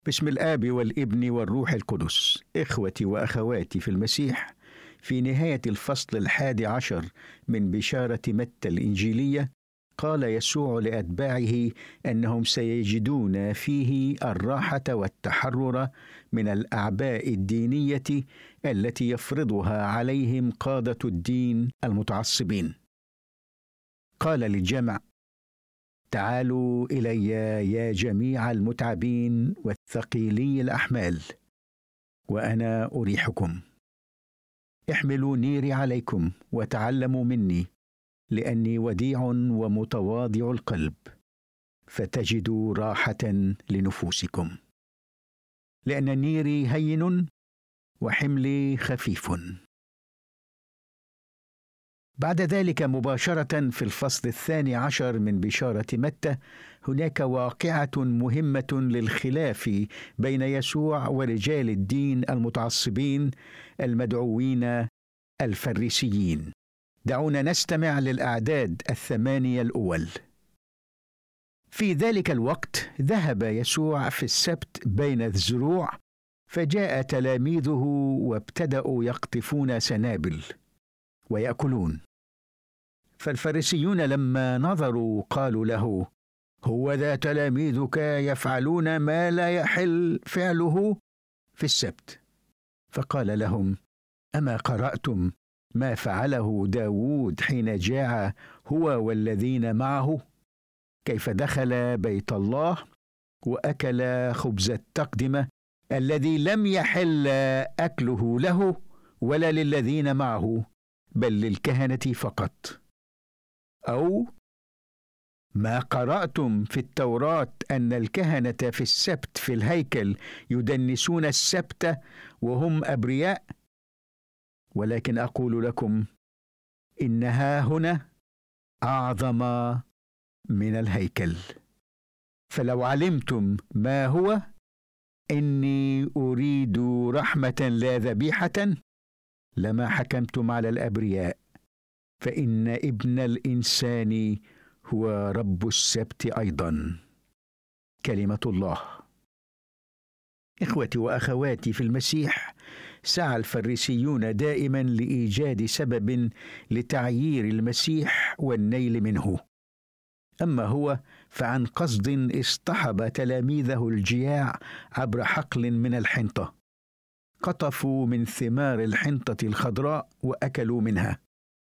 باسم الآب والابن والروح القدس. إخوتي وأخواتي في المسيح، في نهاية الفصل 11 من بشارة متى الإنجيلية، قال يسوع لأتباعه أنهم سيجدون فيه الراحة والتحرر من الأعباء الدينية التي يفرضها عليهم قادة الدين المتعصبين. قال للجمع: تعالوا إلي يا جميع المتعبين والثقيلي الأحمال، وأنا أريحكم. احملوا نيري عليكم وتعلموا مني، لأني وديع ومتواضع القلب، فتجدوا راحة لنفوسكم. لأن نيري هين وحملي خفيف. بعد ذلك مباشرة في الفصل 12 من بشارة متى، هناك واقعة مهمة للخلاف بين يسوع ورجال الدين المتعصبين المدعوين الفريسيين. دعونا نستمع للأعداد 8 الأول. في ذلك الوقت ذهب يسوع في السبت بين الزروع، فجاء تلاميذه وابتدأوا يقطفون سنابل ويأكلون. فالفريسيون لما نظروا قالوا له: هوذا تلاميذك يفعلون ما لا يحل فعله في السبت. فقال لهم: أما قرأتم ما فعله داود حين جاع هو والذين معه، كيف دخل بيت الله وأكل خبز التقدمة الذي لم يحل أكله له ولا للذين معه، بل للكهنة فقط؟ أو ما قرأتم في التوراة أن الكهنة في السبت في الهيكل يدنسون السبت وهم أبرياء؟ ولكن أقول لكم إنها هنا أعظم من الهيكل. فلو علمتم ما هو إني أريد رحمة لا ذبيحة، لما حكمتم على الأبرياء، فإن ابن الإنسان هو رب السبت أيضا. كلمة الله. إخوتي وأخواتي في المسيح، سعى الفريسيون دائما لإيجاد سبب لتعيير المسيح والنيل منه. أما هو فعن قصد اصطحب تلاميذه الجياع عبر حقل من الحنطة، قطفوا من ثمار الحنطة الخضراء وأكلوا منها.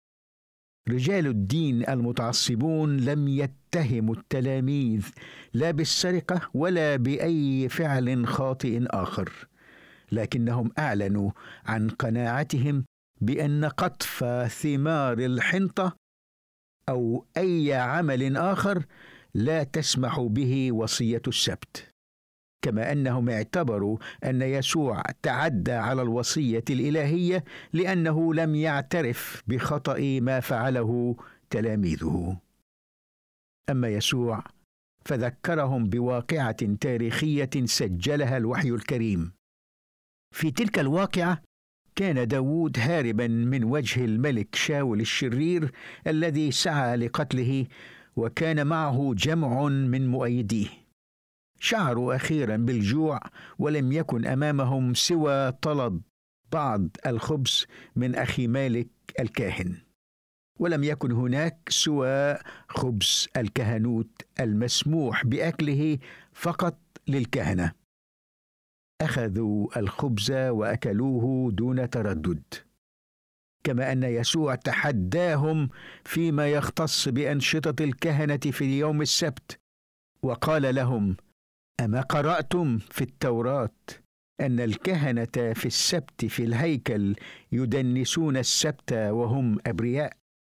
رجال الدين المتعصبون لم يتهموا التلاميذ لا بالسرقة ولا بأي فعل خاطئ آخر، لكنهم أعلنوا عن قناعتهم بأن قطف ثمار الحنطة أو أي عمل آخر لا تسمح به وصية السبت، كما أنهم اعتبروا أن يسوع تعدى على الوصية الإلهية لأنه لم يعترف بخطأ ما فعله تلاميذه. أما يسوع فذكرهم بواقعة تاريخية سجلها الوحي الكريم. في تلك الواقعة كان داود هاربا من وجه الملك شاول الشرير الذي سعى لقتله، وكان معه جمع من مؤيديه. شعروا أخيرا بالجوع، ولم يكن أمامهم سوى طلب بعض الخبز من أخي مالك الكاهن، ولم يكن هناك سوى خبز الكهنوت المسموح بأكله فقط للكهنة. أخذوا الخبز وأكلوه دون تردد، كما أن يسوع تحداهم فيما يختص بأنشطة الكهنة في يوم السبت، وقال لهم: أما قرأتم في التوراة أن الكهنة في السبت في الهيكل يدنسون السبت وهم أبرياء؟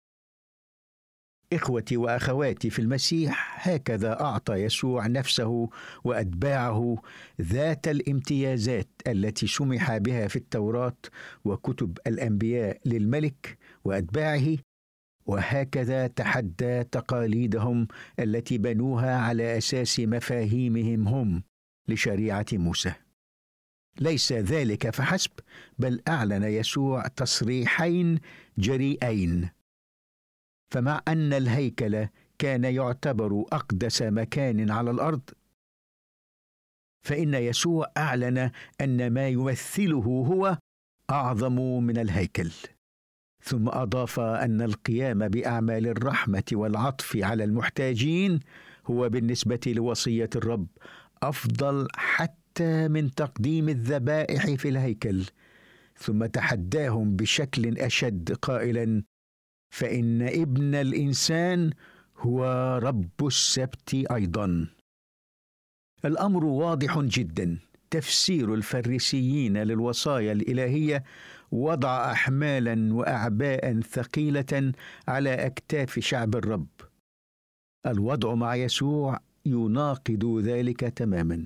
إخوتي وأخواتي في المسيح، هكذا أعطى يسوع نفسه وأتباعه ذات الامتيازات التي سمح بها في التوراة وكتب الأنبياء للملك وأتباعه، وهكذا تحدى تقاليدهم التي بنوها على أساس مفاهيمهم هم لشريعة موسى. ليس ذلك فحسب، بل أعلن يسوع تصريحين جريئين. فمع أن الهيكل كان يعتبر أقدس مكان على الأرض، فإن يسوع أعلن أن ما يمثله هو أعظم من الهيكل، ثم أضاف أن القيام بأعمال الرحمة والعطف على المحتاجين هو بالنسبة لوصية الرب أفضل حتى من تقديم الذبائح في الهيكل، ثم تحداهم بشكل أشد قائلا: فإن ابن الإنسان هو رب السبت أيضا. الأمر واضح جدا. تفسير الفريسيين للوصايا الإلهية وضع أحمالا وأعباء ثقيلة على أكتاف شعب الرب. الوضع مع يسوع يناقض ذلك تماما.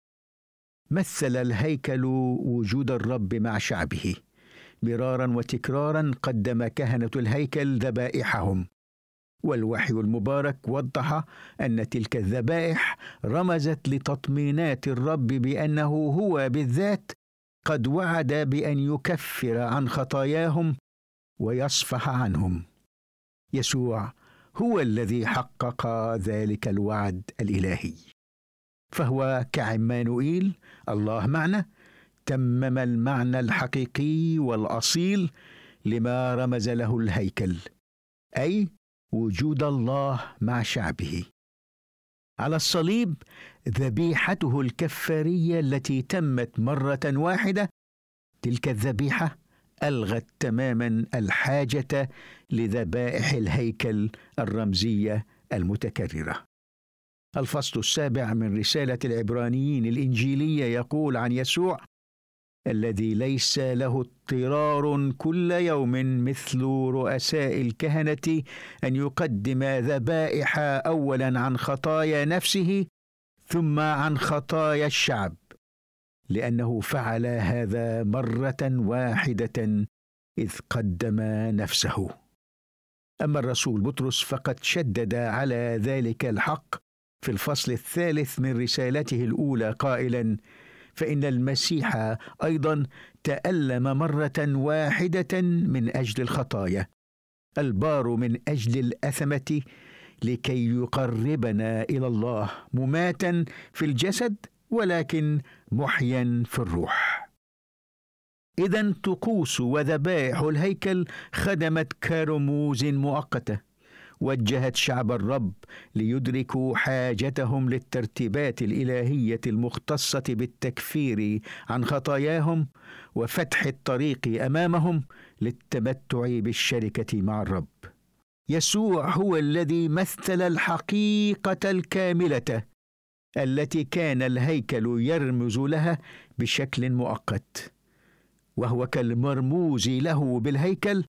مثل الهيكل وجود الرب مع شعبه. مرارا وتكرارا قدم كهنة الهيكل ذبائحهم، والوحي المبارك وضح أن تلك الذبائح رمزت لتطمينات الرب بأنه هو بالذات قد وعد بأن يكفر عن خطاياهم ويصفح عنهم. يسوع هو الذي حقق ذلك الوعد الإلهي، فهو كعمانوئيل، الله معنا، تمم المعنى الحقيقي والأصيل لما رمز له الهيكل، أي وجود الله مع شعبه. على الصليب ذبيحته الكفارية التي تمت مرة واحدة، تلك الذبيحة ألغت تماما الحاجة لذبائح الهيكل الرمزية المتكررة. الفصل 7 من رسالة العبرانيين الإنجيلية يقول عن يسوع: الذي ليس له اضطرار كل يوم مثل رؤساء الكهنة أن يقدم ذبائح أولا عن خطايا نفسه ثم عن خطايا الشعب، لأنه فعل هذا مرة واحدة إذ قدم نفسه. أما الرسول بطرس فقد شدد على ذلك الحق في الفصل 3 من رسالته الأولى قائلا: فإن المسيح أيضا تألم مرة واحدة من أجل الخطايا، البار من أجل الأثمة، لكي يقربنا إلى الله، مماتا في الجسد ولكن محيا في الروح. إذن طقوس وذبائح الهيكل خدمت كرموز مؤقتة، وجهت شعب الرب ليدركوا حاجتهم للترتيبات الإلهية المختصة بالتكفير عن خطاياهم وفتح الطريق أمامهم للتمتع بالشركة مع الرب. يسوع هو الذي مثل الحقيقة الكاملة التي كان الهيكل يرمز لها بشكل مؤقت، وهو كالمرموز له بالهيكل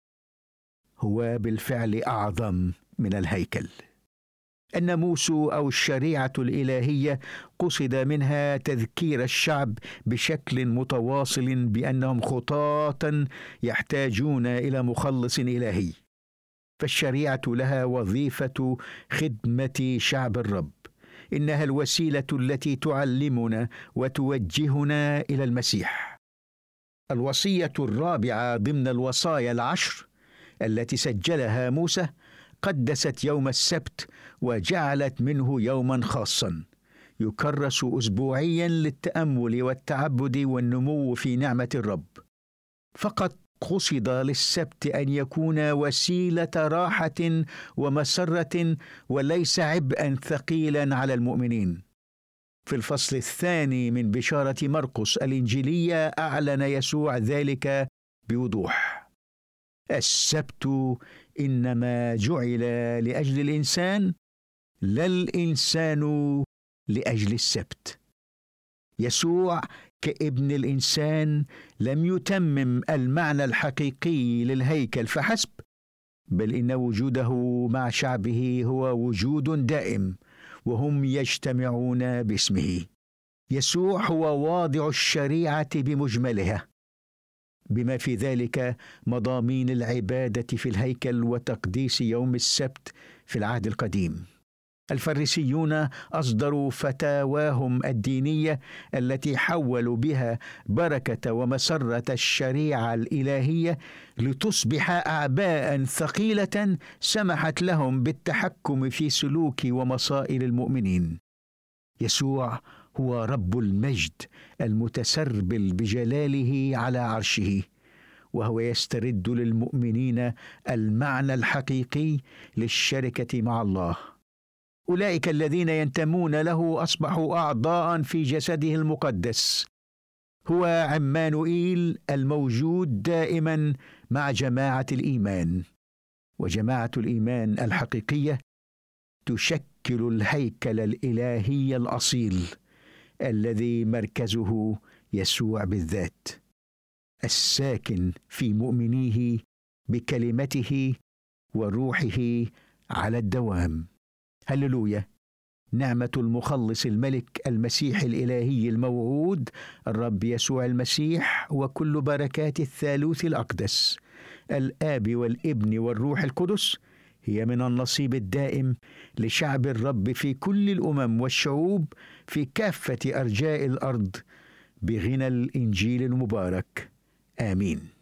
هو بالفعل أعظم من الهيكل. الناموس أو الشريعة الإلهية قصد منها تذكير الشعب بشكل متواصل بأنهم خطاة يحتاجون إلى مخلص إلهي، فالشريعة لها وظيفة خدمة شعب الرب. إنها الوسيلة التي تعلمنا وتوجهنا إلى المسيح. الوصية الرابعة ضمن الوصايا العشر التي سجلها موسى قدست يوم السبت وجعلت منه يوما خاصا يكرس أسبوعيا للتأمل والتعبد والنمو في نعمة الرب. فقط قصد للسبت أن يكون وسيلة راحة ومسرة وليس عبئا ثقيلا على المؤمنين. في الفصل 2 من بشارة مرقس الإنجيلية أعلن يسوع ذلك بوضوح: السبت إنما جعل لأجل الإنسان، لا الإنسان لأجل السبت. يسوع كابن الإنسان لم يتمم المعنى الحقيقي للهيكل فحسب، بل إن وجوده مع شعبه هو وجود دائم، وهم يجتمعون باسمه. يسوع هو واضع الشريعة بمجملها، بما في ذلك مضامين العبادة في الهيكل وتقديس يوم السبت في العهد القديم. الفريسيون أصدروا فتاواهم الدينية التي حولوا بها بركة ومسرة الشريعة الإلهية لتصبح أعباء ثقيلة سمحت لهم بالتحكم في سلوك ومصائر المؤمنين. يسوع هو رب المجد المتسربل بجلاله على عرشه، وهو يسترد للمؤمنين المعنى الحقيقي للشركة مع الله. أولئك الذين ينتمون له أصبحوا أعضاء في جسده المقدس. هو عمانوئيل الموجود دائما مع جماعة الإيمان، وجماعة الإيمان الحقيقية تشكل الهيكل الإلهي الأصيل الذي مركزه يسوع بالذات، الساكن في مؤمنيه بكلمته وروحه على الدوام. هللويا! نعمة المخلص الملك المسيح الإلهي الموعود الرب يسوع المسيح، وكل بركات الثالوث الأقدس الآب والابن والروح القدس هي من النصيب الدائم لشعب الرب في كل الأمم والشعوب في كافة أرجاء الأرض بغنى الإنجيل المبارك. آمين.